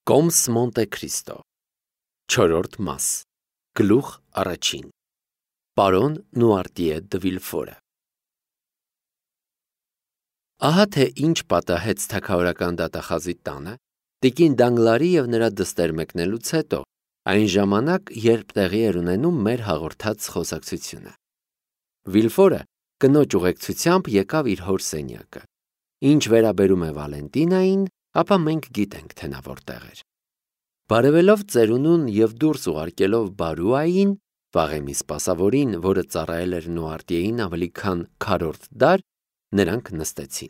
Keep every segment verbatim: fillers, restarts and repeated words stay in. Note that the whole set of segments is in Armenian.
Կոմս Մոնտե Քրիստո չորրորդ մաս Գլուխ առաջին Պարոն Նուարտիե դը Վիլֆորը Ահա թե ինչ պատահեց թագավորական դատախազի տանը տիկին Դանգլարի և նրա դստեր մեկնելուց հետո այն ժամանակ, երբ տեղի էր ունենում մեր հաղորդած խոսակցությունը։ Վիլֆորը կնոջ ուղեկցությամբ եկավ իր հոր սենյակը։ Ինչ վերաբերում է Վալենտինային, ապա մենք գիտենք, թե նա որտեղ էր։ Բարևելով ծերունուն և դուրս ուղարկելով Բարուային, վաղեմի սպասավորին, որը ծառայել էր Նուարտիեին ավելի քան քառորդ դար, նրանք նստեցին։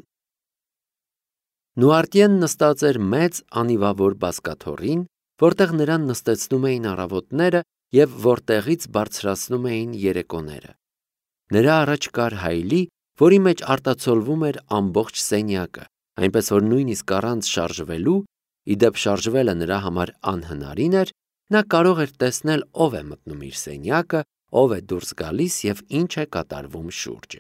Նուարտիեն նստած էր մեծ անիվավոր բազկաթոռին, որտեղ նրան նստեցնում էին առավոտները և որտեղից բարձրացնում էին երեկոները։ Նրա առաջ կար հայելի, որի մեջ արտացոլվում էր ամբողջ սենյակը, այնպես որ նույնիսկ առանց շարժվելու, ի դեպ շարժվելը նրա համար անհնարին էր, նա կարող էր տեսնել ով է մտնում իր սենյակը, ով է դուրս գալիս և ինչ է կատարվում շուրջը։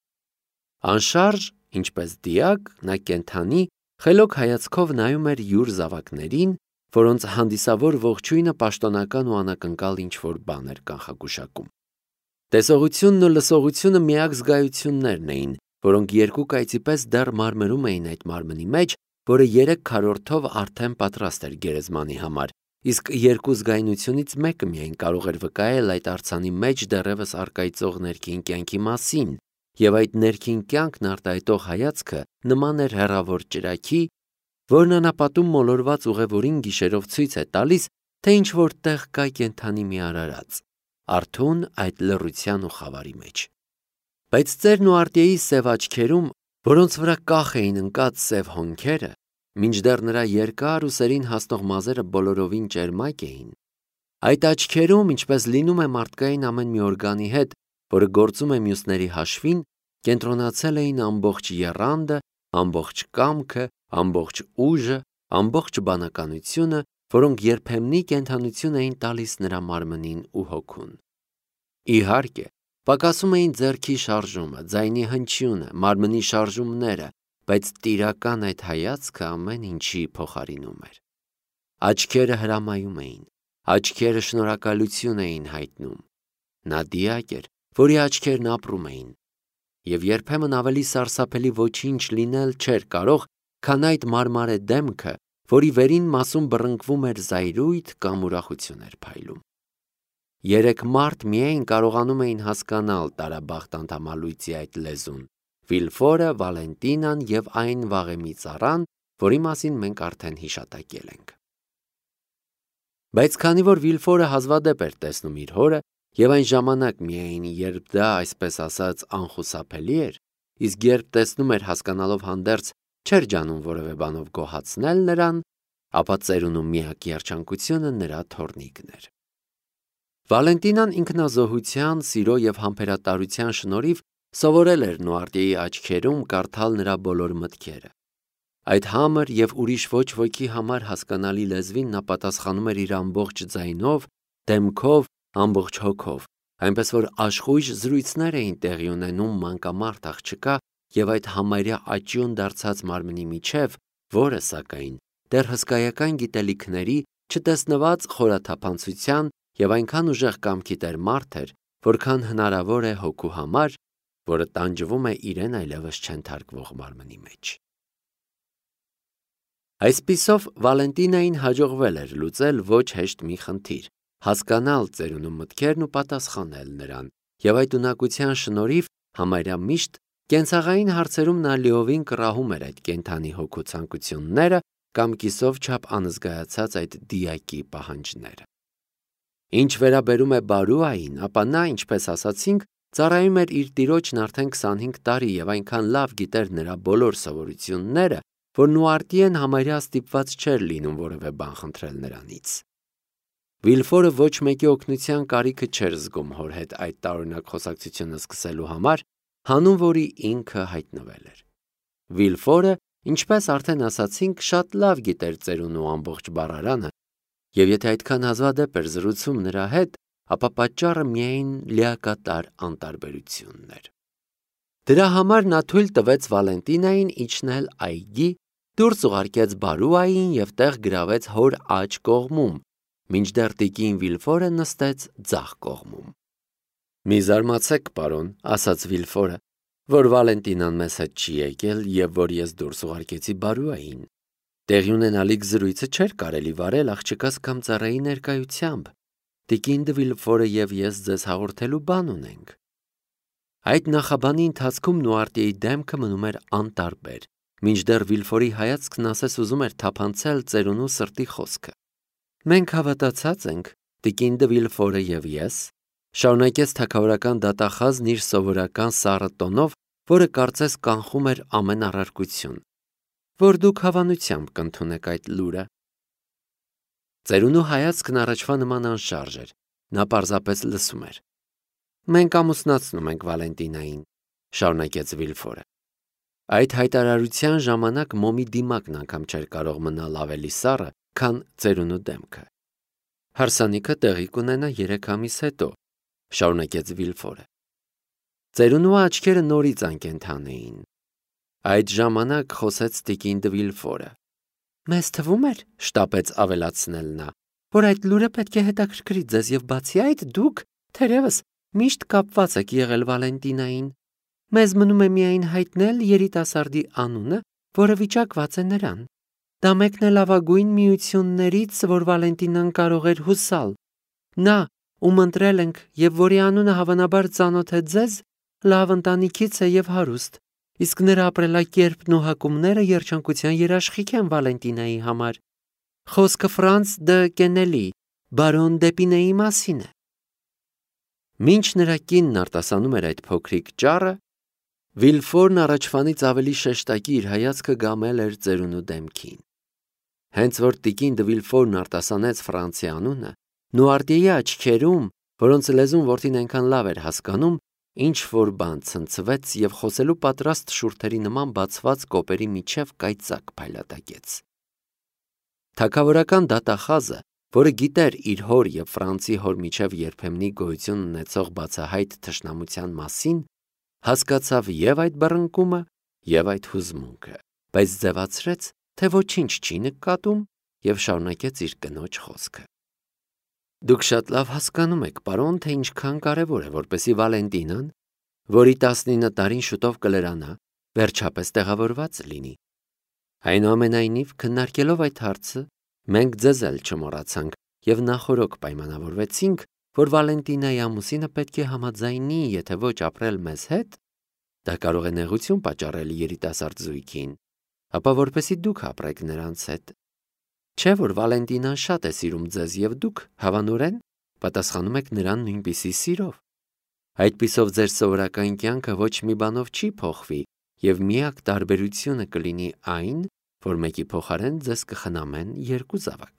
Անշարժ, ինչպես դիակ, նա կենդանի, խելոք հայացքով նայում էր յուր զավակներին, որոնց հանդիսավոր ողջույնը պաշտոնական ու անակնկալ ինչ-որ բան էր կանխագուշակում։ Տեսողությունն ու լսողությունը միակ զգայություններն էին, որոնք երկու կայծի պես դեռ մարմրում էին այդ մարմնի մեջ, որը երեք քառորդով արդեն պատրաստ էր գերեզմանի համար, իսկ երկու զգայունությունից մեկը միայն կարող էր վկայել այդ արձանի մեջ դեռևս առկայծող ներքին կյանքի մասին, և այդ ներքին կյանքն արտահայտող հայացքը նման էր հեռավոր ճրագի, որն անապատում մոլորված ուղևորին գիշերով ցույց է տալիս, թե ինչ-որ տեղ կա կենդանի մի արարած, արթուն այդ լռության ու խավարի մեջ։ Բայց ծեր Նուարտիեի սև աչքերում, որոնց վրա կախ էին ընկած սև հոնքերը, մինչդեռ նրա երկար ու սերին հասնող մազերը բոլորովին ճերմակ էին, այդ աչքերում, ինչպես լինում է մարդկային ամեն մի օրգանի հետ, որը գործում է մյուսների հաշվին, կենտրոնացել էին ամբողջ եռանդը, ամբողջ կամքը, ամբողջ ուժը, ամբողջ բանականությունը, որոնք երբեմնի կենդանություն էին տալիս նրա մարմնին ու հոգուն։ Իհարկե, պակասում էին ձեռքի շարժումը, ձայնի հնչյունը, մարմնի շարժումները, բայց տիրական այդ հայացքը ամեն ինչի փոխարինում էր։ Աչքերը հրամայում էին, աչքերը շնորհակալություն էին հայտնում։ Նա դիակ էր, որի աչքերն ապրում էին, և երբեմն ավելի սարսափելի ոչինչ լինել չէր կարող, քան այդ մարմարե դեմքը, որի վերին մասում բռնկվում էր զայրույթ կամ ուրախություն էր փայլում։ Երեք մարդ միայն կարողանում էին հասկանալ տարաբախտ անդամալույծի այդ լեզուն՝ Վիլֆորը, Վալենտինան և այն վաղեմի ծառան, որի մասին մենք արդեն հիշատակել ենք։ Բայց քանի որ Վիլֆորը հազվադեպ էր տեսնում իր հորը, և այն ժամանակ միայն, երբ դա, այսպես ասած, անխուսափելի էր, իսկ երբ տեսնում էր հասկանալով հանդերձ, չէր ջանում որևէ բանով գոհացնել նրան, ապա ծերունու միակ երջանկությունը նրա թոռնիկն էր։ Վալենտինան ինքնազոհության, սիրո և համբերատարության շնորհիվ սովորել էր Նուարտիեի աչքերում կարդալ նրա բոլոր մտքերը։ Այդ համր և ուրիշ ոչ ոքի համար հասկանալի լեզվին նա պատասխանում էր իր ամբողջ ձայնով, դեմքով, ամբողջ հոգով, այնպես որ աշխույժ զրույցներ էին տեղի ունենում մանկամարդ աղջկա և այդ համարյա աճյուն դարձած մարմնի միջև, որը, սակայն, դեռ հսկայական գիտելիքների, չտեսնված խորաթափանցության և այնքան ուժեղ կամքի տեր մարդ էր, որքան հնարավոր է հոգու համար, որը տանջվում է իրեն այլևս չենթարկվող մարմնի մեջ։ Այսպիսով, Վալենտինային հաջողվել էր լուծել ոչ հեշտ մի խնդիր, հասկանալ ծերունու մտքերն ու պատասխանել նրան, և այդ ունակության շնորհիվ համարյա միշտ կենցաղային հարցերում նա լիովին կռահում էր այդ կենդանի հոգու ցանկությունները կամ կիսով չափ անզգայացած այդ դիակի պահանջները։ Ինչ վերաբերում է Բարուային, ապա նա, ինչպես ասացինք, ծառայում էր իր տիրոջն արդեն քսանհինգ տարի և այնքան լավ գիտեր նրա բոլոր սովորությունները, որ Նուարտիեն համարյա ստիպված չէր լինում որևէ բան խնդրել նրանից։ Վիլֆորը ոչ մեկի օգնության կարիքը չէր զգում հոր հետ այդ տարօրինակ խոսակցությունը սկսելու համար, հանուն որի ինքը հայտնվել էր։ Վիլֆորը, ինչպես արդեն ասացինք, շատ լավ գիտեր ծերունու ամբողջ բառարանը, և եթե այդքան հազվադեպ էր զրուցում նրա հետ, ապա պատճառը միայն լիակատար անտարբերությունն էր։ Դրա համար նա թույլ տվեց Վալենտինային իջնել այգի դուրս ուղարկեց Բարուային և տեղ գրավեց հոր աջ կողմում, մինչդեռ տիկին Վիլֆորը նստեց ձախ կողմում։ «Մի զարմացեք, պարոն», ասաց Վիլֆորը, որ Վալենտինան մեզ հետ չի եկել և որ ես դուրս ուղարկեցի Բարուային։ Տեղի ունենալիք զրույցը չէր կարելի վարել աղջկաս կամ ծառայի ներկայությամբ։ Տիկին դը Վիլֆորը և ես ձեզ հաղորդելու բան ունենք։ Այդ նախաբանի ընթացքում Նուարտիեի դեմքը մնում էր անտարբեր, մինչդեռ Վիլֆորի հայացքն ասես ուզում էր թափանցել ծերունու սրտի խոսքը։ «Մենք հավատացած ենք, տիկին դը Վիլֆորը և ես», շարունակեց թագավորական դատախազն իր սովորական սառը տոնով, որը կարծես կանխում էր ամեն առարկություն, որ դուք հավանությամբ կընդունեք այդ լուրը։ Ծերունու հայացքն առաջվա նման անշարժ էր, նա պարզապես լսում էր։ «Մենք ամուսնացնում ենք Վալենտինային», շարունակեց Վիլֆորը։ Այդ հայտարարության ժամանակ մոմի դիմակն անգամ չէր կարող մնալ ավելի սառը, քան ծերունու դեմքը։ «Հարսանիքը տեղի կունենա երեք ամիս հետո», շարունակեց Վիլֆորը։ Ծերունու աչքերը նորից անկենդան էին։ Այդ ժամանակ խոսեց տիկին դը Վիլֆորը։ «Մեզ թվում էր», շտապեց ավելացնել նա, «որ այդ լուրը պետք է հետաքրքրի ձեզ և բացի այդ դուք, թերևս, միշտ կապված եք եղել Վալենտինային։ Մեզ մնում է միայն հայտնել երիտասարդի անունը, որը վիճակված է նրան։ Դա մեկն է լավագույն միություններից, որ Վալենտինան կարող էր հուսալ։ Նա, ում ընտրել ենք և որի անունը հավանաբար ծանոթ է ձեզ, լավ ընտանիքից է և հարուստ, իսկ նրա ապրելակերպն ու հակումները երջանկության երաշխիք են Վալենտինայի համար։ Խոսքը Ֆրանց դը Կենելի, բարոն Դեպինեի մասին է»։ Մինչ նրա կինն արտասանում էր այդ փոքրիկ ճառը, Վիլֆորն առաջվանից ավելի շեշտակի իր հայացքը գամել էր ծերունու դեմքին։ Հենց որ տիկին դը Վիլֆորն արտասանեց Ֆրանցի անունը, Նուարտիեի աչքերում, որոնց լեզուն որդին այնքան լավ էր հասկանում, ինչ-որ բան ցնցվեց և խոսելու պատրաստ շուրթերի նման բացված կոպերի միջև կայծակ փայլատակեց։ Թագավորական դատախազը, որը գիտեր իր հոր և Ֆրանցի հոր միջև երբեմնի գոյություն ունեցող բացահայտ թշնամության մասին, հասկացավ և այդ բռնկումը, և այդ հուզմունքը, բայց ձևացրեց, թե ոչինչ չի նկատում և շարունակեց իր կնոջ խոսքը։ «Դուք շատ լավ հասկանում եք, պարոն, թե ինչքան կարևոր է, որպեսզի Վալենտինան, որի տասնինը տարին շուտով կլրանա, վերջապես տեղավորված լինի։ Այնուամենայնիվ, քննարկելով այդ հարցը, մենք ձեզ էլ չմոռացանք և նախօրոք պայմանավորվեցինք, որ Վալենտինայի ամուսինը պետք է համաձայնի, եթե ոչ ապրել մեզ հետ, դա կարող է նեղություն պատճառել երիտասարդ զույգին, ապա որպեսզի դուք ապրեք նրանց հետ։ Չէ՞ որ Վալենտինան շատ է սիրում ձեզ և դուք, հավանորեն, պատասխանում եք նրան նույնպիսի սիրով։ Այդպիսով ձեր սովորական կյանքը ոչ մի բանով չի փոխվի և միակ տարբերությունը կլինի այն, որ մեկի փոխարեն ձեզ կխնամեն երկու զավակ»։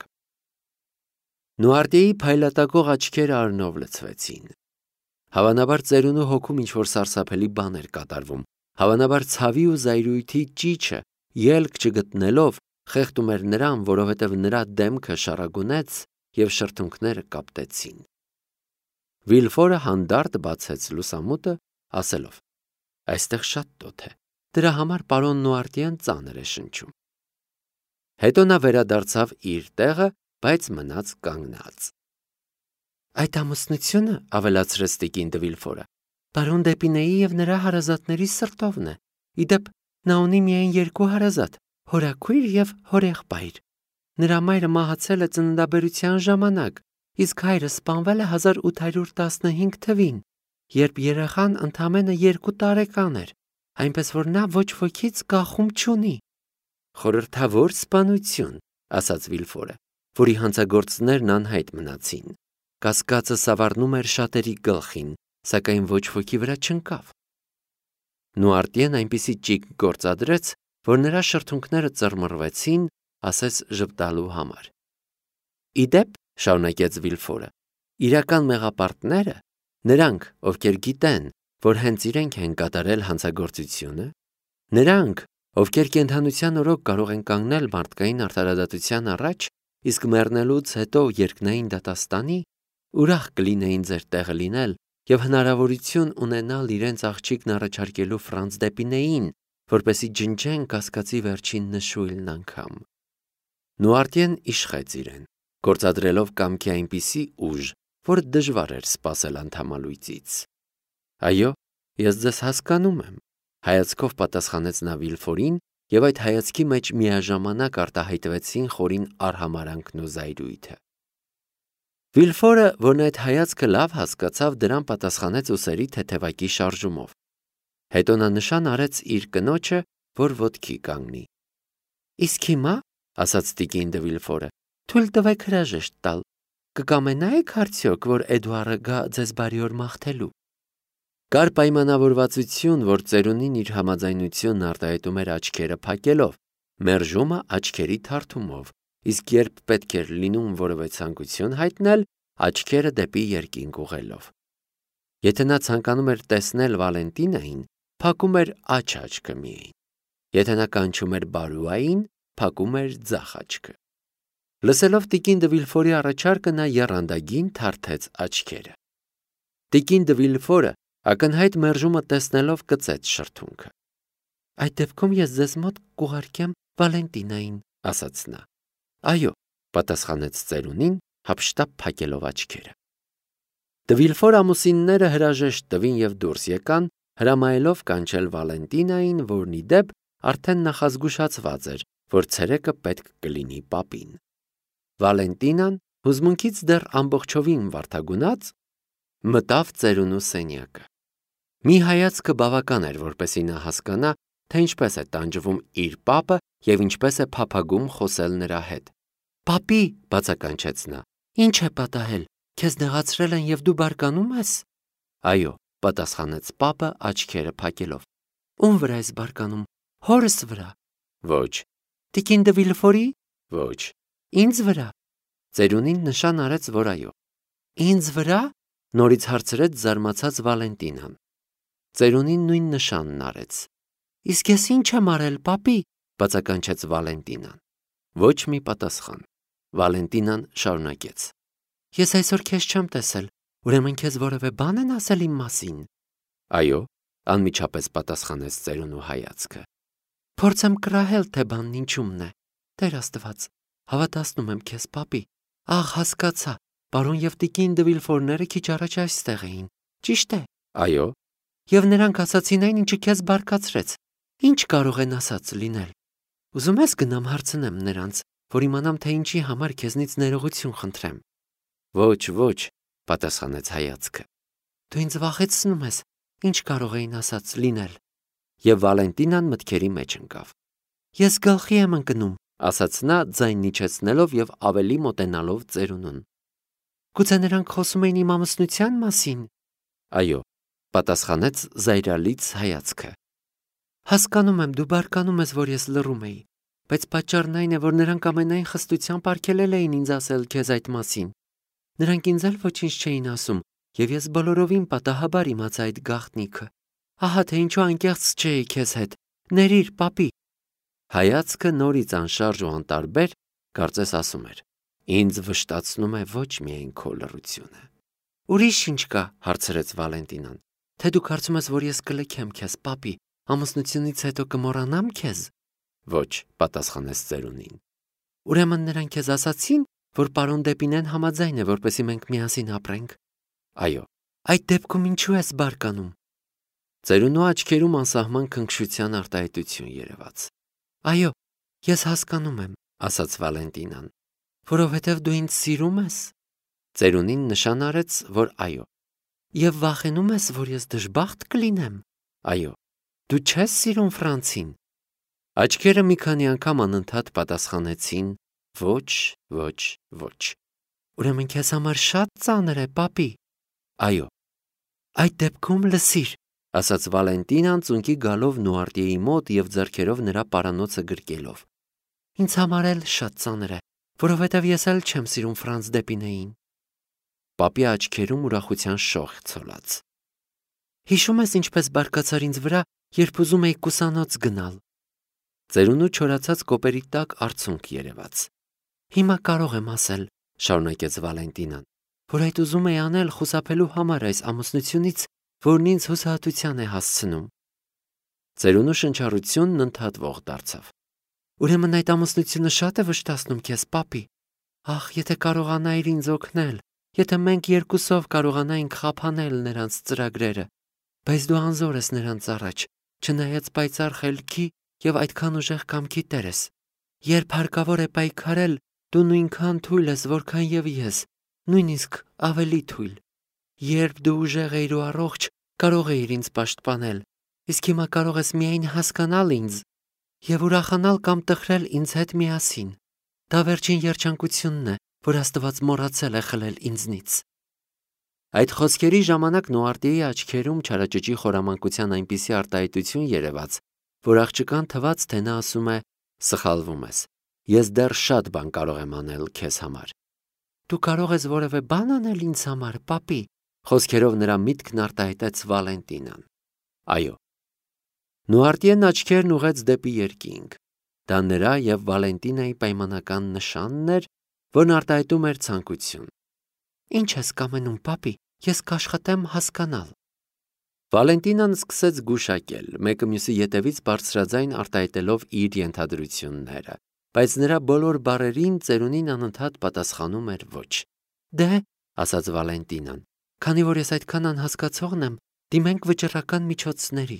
Նուարտիեի փայլատակող աչքերը արնով լցվեցին։ Հավանաբար ծերունու հոգում ինչ-որ սարսափելի բան էր կատարվում, հավանաբար ցավի ու զայրույթի ճիչը, ելք չգտնելով, խեղդում էր նրան, որովհետև նրա դեմքը շառագունեց և շրթունքները կապտեցին։ Վիլֆորը հանդարտ բացեց լուսամուտը, ասելով. «Այստեղ շատ տոթ է, դրա համար պարոն Նուարտիեն ծանր է շնչում»։ Հետո նա վերադարձավ իր տեղը, բայց մնաց կանգնած։ «Այդ ամուսնությունը, ավելացրեց տիկին դը Վիլֆորը, բարոն Դեպինեի և նրա հարազատների սրտովն է։ Ի դեպ, նա ունի միայն երկու հարազատ, հորաքույր և հորեղբայր։ Նրա մայրը մահացել է ծննդաբերության ժամանակ, իսկ հայրը սպանվել է հազար ութ հարյուր տասնհինգ թվին, երբ երեխան ընդամենը երկու տարեկան էր, այնպես որ նա ոչ ոքից կախում չունի»։ «Խորհրդավոր սպանություն», ասաց Վիլֆորը, որի հանցագործներն անհայտ մնացին։ Կասկածը սավառնում էր շատերի գլխին, սակայն ոչ ոքի վրա չընկավ։ Նուարտիեն այնպիսի ճիգ գործադրեց, որ նրա շրթունքները ծռմռվեցին, ասես ժպտալու համար։ «Ի դեպ», շարունակեց Վիլֆորը, «իրական մեղապարտները, նրանք, ովքեր գիտեն, որ հենց իրենք են կատարել հանցագործությունը, նրանք, ովքեր կենդանության օրոք կարող են կանգնել մարդկային արդարադատության առաջ, իսկ մեռնելուց հետո երկնային դատաստանի, ուրախ կլինեին ձեր տեղը լինել և հնարավորություն ունենալ իրենց աղջիկն առաջարկելու Ֆրանց Դեպինեին, որպեսի ջնջեն կասկածի վերջին նշույլն անգամ։ Նուարտիեն իշխեց իրեն, գործադրելով կամքի այնպիսի ուժ, որ դժվար էր սպասել անդամալույծից։ Այո, ես ձեզ հասկանում եմ, հայացքով պատասխանեց նա Վիլֆորին, եւ այդ հայացքի մեջ միաժամանակ արտահայտվեցին խորին արհամարանքն ու զայրույթը։ Վիլֆորը, որն այդ հայացքը լավ հասկացավ, դրան պատասխանեց ուսերի թեթևակի շարժումով։ Հետո նա նշան արեց իր կնոջը, որ ոտքի կանգնի։ Իսկ հիմա, ասաց տիկին դը Վիլֆորը, թույլ տվեք հրաժեշտ տալ։ Կկամենայեք արդյոք, որ Էդուարը գա ձեզ բարիօր մաղթելու։ Կար պայմանավորվածություն, որ ծերունին իր համաձայնությունն արտահայտում էր աչքերը փակելով, մերժումը աչքերի թարթումով, իսկ երբ պետք էր լինում որևէ ցանկություն հայտնել, աչքերը դեպի երկինք ուղղելով։ Եթե նա ցանկանում էր տեսնել Վալենտինային, փակում էր աջ աչքը միայն։ Եթե նա կանչում էր Բարուային, փակում էր ձախ աչքը։ Լսելով տիկին դը Վիլֆորի առաջարկը, նա եռանդագին թարթեց աչքերը։ Տիկին դը Վիլֆորը ակնհայտ մերժումը տեսնելով կծեց շրթունքը։ Այդ դեպքում ես ձեզ մոտ կուղարկեմ Վալենտինային, ասաց նա։ Այո, պատասխանեց ծերունին, հափշտապ փակելով աչքերը։ Դը Վիլֆոր ամուսինները հրաժեշտ տվին եւ դուրս եկան, հրամայելով կանչել Վալենտինային, որն ի դեպ արդեն նախազգուշացված էր, որ ցերեկը պետք կլինի պապին։ Վալենտինան, հուզմունքից դեռ ամբողջովին վարդագունած, մտավ ծերունու սենյակը։ Մի հայացքը բավական էր, որպեսզի նա հասկանա, թե ինչպես է տանջվում իր պապը եւ ինչպես է փափագում խոսել նրա հետ։ Պապի, բացականչեց նա, ինչ է պատահել, քեզ նեղացրել են եւ դու բարկանում ես։ Այո, պատասխանեց պապը աչքերը փակելով։ Ում վրա ես բարկանում, հորս վրա։ Ոչ։ Տիկին դը Վիլֆորի։ Ոչ։ Ինձ վրա։ Ծերունին նշան արեց, որ այո։ Ինձ վրա։ Նորից հարցրեց զարմացած Վալենտինան։ Ծերունին նույն նշանն արեց։ Իսկ ես ինչ եմ արել, պապի, բացականչեց Վալենտինան։ Ոչ մի պատասխան։ Վալենտինան շարունակեց. Ես այսօր քեզ չեմ տեսել, ուրեմն քեզ որևէ բան են ասել իմ մասին։ Այո, անմիջապես պատասխանեց ծերունու հայացքը։ Փորձեմ կռահել, թե բանն ինչումն է։ Տեր Աստված, հավատացնում եմ քեզ, պապի։ Ահ, հասկացա, պարոն եւ տիկին դը Վիլֆորները քիչ առաջ այստեղ էին։ Ճիշտ է։ Այո։ Եվ նրանք ասացին այն, ինչը քեզ բարկացրեց։ Ինչ կարող են ասած լինել։ Ուզում ես գնամ հարցնեմ նրանց, որ իմանամ, թե ինչի համար քեզնից ներողություն խնդրեմ։ Ոչ, ոչ, պատասխանեց հայացքը։ Դու ինձ վախեցնում ես, ինչ կարող էին ասած լինել։ Եվ Վալենտինան մտքերի մեջ ընկավ։ Ես գլխի եմ ընկնում, ասաց նա ձայն իջեցնելով եւ ավելի մոտենալով ծերունուն։ Գուցե նրանք խոսում էին իմ ամուսնության մասին։ Այո, պատասխանեց զայրալից հայացքը։ Հասկանում եմ, դու բարկանում ես, որ ես լռում էի, բայց պատճառն այն է, որ նրանք ամենայն խստությամբ արգելել էին ինձ ասել քեզ այդ մասին։ Նրանք ինձ էլ ոչինչ չէին ասում, եւ ես բոլորովին պատահաբար իմացա այդ գաղտնիքը։ Ահա թե ինչու անկեղծ չէի քեզ հետ։ Ներիր, պապի։ Հայացքը նորից անշարժ ու անտարբեր, կարծես ասում էր. Ինձ վշտացնում է ոչ միայն քո լռությունը։ Ուրիշ ինչ կա, հարցրեց Վալենտինան։ Թե դու կարծում ես, որ ես կլքեմ քեզ, պապի, ամուսնությունից հետո կմոռանամ քեզ։ Ոչ, պատասխանեց ծերունին։ Ուրեմն նրանք քեզ ասացին, որ պարոն Դեպինեն համաձայն է, որպեսզի մենք միասին ապրենք։ Այո, այդ դեպքում ինչու ես բարկանում։ Ծերունու աչքերում անսահման քնքշության արտահայտություն երևաց։ Այո, ես հասկանում եմ, ասաց Վալենտինան, որովհետև դու ինձ սիրում ես։ Ծերունին նշան արեց, որ այո։ Եվ վախենում ես, որ ես դժբախտ կլինեմ։ Այո, դու չես սիրում Ֆրանցին։ Աչքերը մի քանի անգամ անընդհատ պատասխանեցին. Ոչ, ոչ, ոչ։ Ուրեմն քեզ համար շատ ծանր է, պապի։ Այո։ Այդ դեպքում լսիր, ասաց Վալենտինան ծունկի գալով Նուարտիեի մոտ եւ ձեռքերով նրա պարանոցը գրկելով։ Ինձ համար էլ շատ ծանր է, որովհետև ես էլ չեմ սիրում Ֆրանց Դեպինեին։ Պապի աչքերում ուրախության շող ցոլած։ Հիշում ես ինչպես բարկացար ինձ վրա, երբ ուզում էի կուսանոց գնալ։ Ծերունու չորացած կոպերի տակ արցունք երևաց։ Հիմա կարող եմ ասել, շարունակեց Վալենտինան, որ այդ ուզում էի անել խուսափելու համար այս ամուսնությունից, որն ինձ հուսահատության է հասցնում։ Ծերունու շնչառությունն ընդհատվող դարձավ։ Ուրեմն այդ ամուսնությունը շատ է վշտացնում քեզ, պապի։ Ախ, եթե կարողանայիր ինձ օգնել, եթե մենք երկուսով կարողանայինք խափանել նրանց ծրագրերը, բայց դու անզոր ես նրանց առաջ, չնայած պայծառ խելքի եւ այդքան ուժեղ կամքի տեր ես։ Երբ հարկավոր է պայքարել, դու նույնքան թույլ ես, որքան եւ ես, նույնիսկ ավելի թույլ։ Երբ դու ուժեղ էիր ու առողջ, կարող էիր ինձ պաշտպանել, իսկ հիմա կարող ես միայն հասկանալ ինձ եւ ուրախանալ կամ տխրել ինձ հետ միասին։ Դա վերջին երջանկությունն է, որ Աստված մոռացել է խլել ինձնից։ Այդ խոսքերի ժամանակ Նոարտիի աչքերում չարաճճի խորամանկության այնպիսի արտահայտություն երևաց, որ աղջկան թվաց, թե նա ասում է. «Սխալվում ես, ես դեռ շատ բան կարող եմ անել քեզ համար»։ Դու կարող ես որևէ բան անել ինձ համար, պապի, խոսքերով նրա միտքն արտահայտեց Վալենտինան։ Այո։ Նոարտիեն աչքերն ուղեց դեպի երկինք։ Դա նրա եւ Վալենտինայի պայմանական նշանն էր, որն արտահայտում էր ցանկություն։ Ինչ ես կամենում, պապի, ես կաշխատեմ հասկանալ։ Վալենտինան սկսեց գուշակել, մեկը մյուսի ետևից բարձրաձայն արտահայտելով իր ենթադրությունները, բայց նրա բոլոր բառերին ծերունին անընդհատ պատասխանում էր ոչ։ Դե, ասաց Վալենտինան, քանի որ ես այդքան անհասկացողն եմ, դիմենք վճռական միջոցների։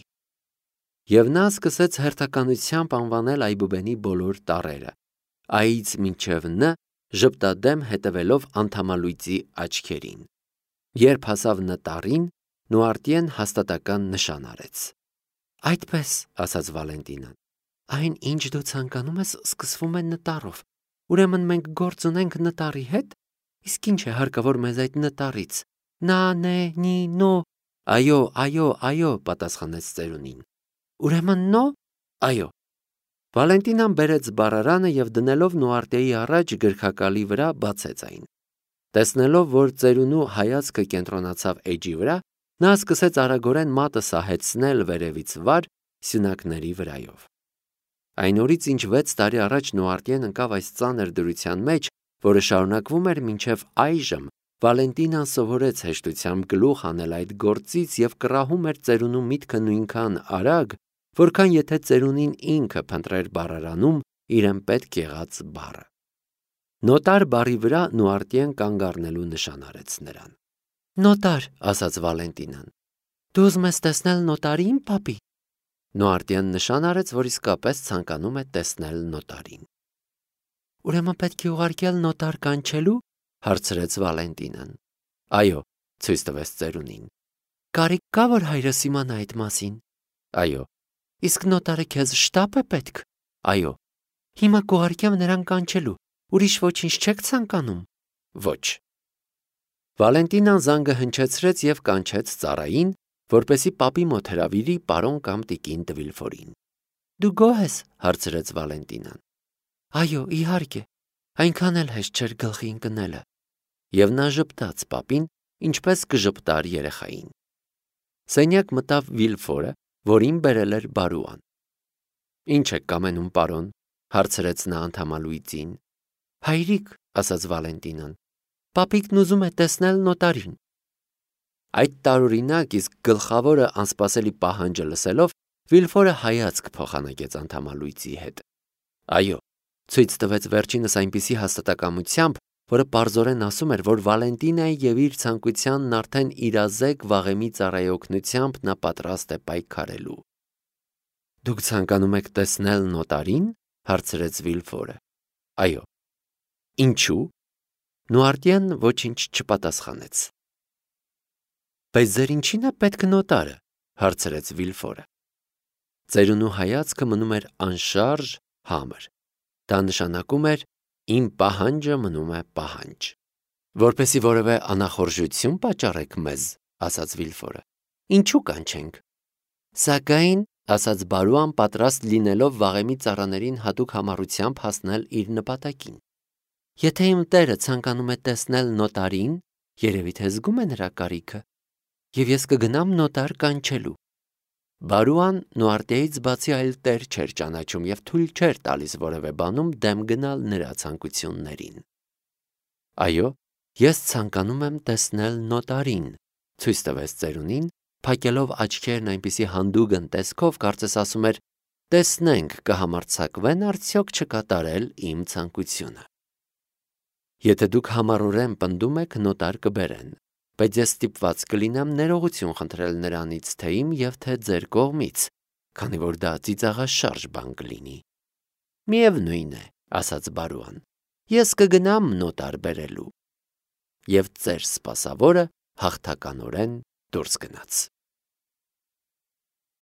Եվ նա սկսեց հերթականությամբ անվանել Այբուբենի բոլոր տառերը, Ա-ից մինչև Ն, ժպտադեմ հետևելով անդամալույծի աչքերին։ Երբ հասավ Ն տառին, Նոարտիեն հաստատական նշան արեց։ Այդպես, ասաց Վալենտինան, այն ինչ դու ցանկանում ես սկսվում է Ն տառով, ուրեմն մենք գործ ունենք Ն տառի հետ, իսկ ինչ է հարկավոր մեզ այդ Ն տառից։ Նա, նե, նի, նո։ Այո, այո, այո, պատասխանեց ծերունին։ Ուրեմն նո, այո։ Վալենտինան բերեց բառարանը եւ դնելով Նոարտիի առաջ գրքակալի վրա բացեց այն։ Տեսնելով, որ ծերունու հայացքը կենտրոնացավ էջի վրա, նա սկսեց արագորեն մատը սահեցնել վերևից վար սյունակների վրայով։ Այն օրից, ինչ վեց տարի առաջ Նոարտիեն ընկավ այս ծանր դրության մեջ, որը շարունակվում էր մինչև այժմ, Վալենտինան սովորեց հեշտությամբ գլուխ հանել այդ գործից եւ կռահում էր ծերունու միտքը նույնքան արագ, որքան եթե ծերունին ինքը փնտրեր բառարանում իրեն պետք եղած բառը։ Նոտար բառի վրա Նոարտիեն կանգ առնելու նշան արեց նրան։ Նոտար, ասաց Վալենտինան, դու ուզում ես տեսնել նոտարին, պապի։ Նոարտիեն նշան արեց, որ իսկապես ցանկանում է տեսնել նոտարին։ Ուրեմն պետք է ուղարկել նոտար կանչելու, հարցրեց Վալենտինան։ Այո, ցույց տվեց ծերունին։ Կարիք կա, որ հայրս իմանա այդ մասին։ Այո։ Իսկ նոտարը քեզ շտապ է պետք։ Այո։ Հիմա կուղարկեմ նրան կանչելու։ Ուրիշ ոչինչ չեք ցանկանում։ Ոչ։ Վալենտինան զանգը հնչեցրեց եւ կանչեց ծառային, որպեսի պապի մոտ հրավիրի պարոն կամ տիկին Դվիլֆորին։ Դու գոհ ես, հարցրեց Վալենտինան։ Այո, իհարկե, այնքան էլ հեշտ չէր գլխի ընկնելը։ Եվ նա ժպտաց պապին, ինչպես կժպտար երեխային։ Սենյակ մտավ Վիլֆորը, որին բերել էր Բարուան։ Ինչ եք կամենում, պարոն, հարցրեց նա անդամալույծին։ Հայրիկ, ասաց Վալենտինան, պապիկն ուզում է տեսնել նոտարին։ Այդ տարօրինակ, իսկ գլխավորը անսպասելի պահանջը լսելով, Վիլֆորը հայացք փոխանակեց անդամալույծի հետ։ Այո, ցույց տվեց վերջինս այնպիսի հաստատակամությամբ, որը պարզորեն ասում էր, որ Վալենտինայի եւ իր ցանկությանն արդեն իրազեկ վաղեմի ծառայօգնությամբ նա պատրաստ է պայքարելու։ Դուք ցանկանում եք տեսնել նոտարին, հարցրեց Վիլֆորը։ Այո։ Ինչու։ Նոարտիեն ոչինչ չպատասխանեց։ Բայց ձեր ինչին է պետք նոտարը, հարցրեց Վիլֆորը։ Ծերունու հայացքը մնում էր անշարժ, համր։ Դա նշանակում էր իմ պահանջը մնում է պահանջ։ Որպեսի որևէ անախորժություն պատճառեք մեզ, ասաց Վիլֆորը։ Ինչու կանչենք։ Սակայն, ասաց Բարուան, պատրաստ լինելով վաղեմի ծառաներին հատուկ համառությամբ հասնել իր նպատակին։ Եթե իմ տերը ցանկանում է տեսնել նոտարին, երևի թե զգում է նրա կարիքը, եւ ես կգնամ նոտար կանչելու։ Բարուան Նոարտիից բացի այլ տեր չէր ճանաչում եւ թույլ չէր տալիս որևէ բանում դեմ գնալ նրա ցանկություններին։ Այո, ես ցանկանում եմ տեսնել նոտարին, ցույց տվեց ծերունին, փակելով աչքերն այնպիսի հանդուգն տեսքով, կարծես ասում էր. տեսնենք կհամարձակվեն արդյոք չկատարել իմ ցանկությունը։ Եթե դուք համառորեն պնդում եք, նոտար կբերեն, բայց ես ստիպված կլինեմ ներողություն խնդրել նրանից թե իմ և թե ձեր կողմից, քանի որ դա ծիծաղաշարժ բան կլինի։ Միևնույն է, ասաց Բարոան, ես կգնամ նոտար բերելու։ Եվ ծեր սպասավորը հաղթականորեն դուրս գնաց։